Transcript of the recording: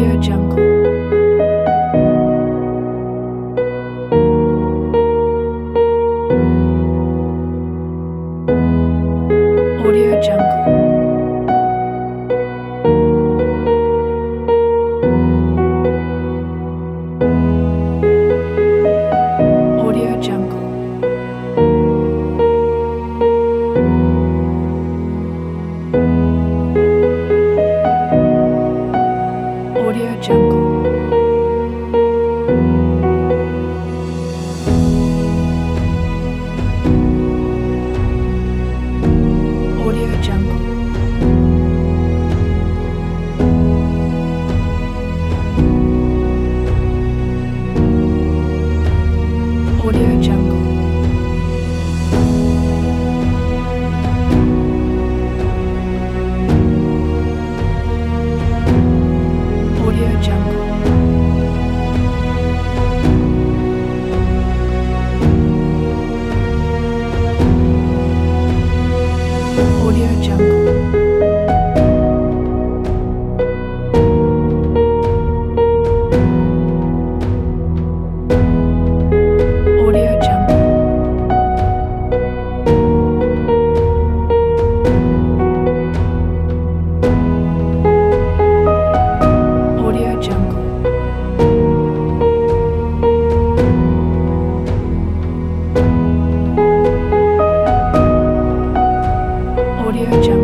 Audio Jungle. Audio Jungle. Audio Jungle. Audio Jungle. Audio Jungle. Audio Jungle. Audio Jungle. Audio Jungle. Audio Jungle. Audio Jungle. Audio Jungle.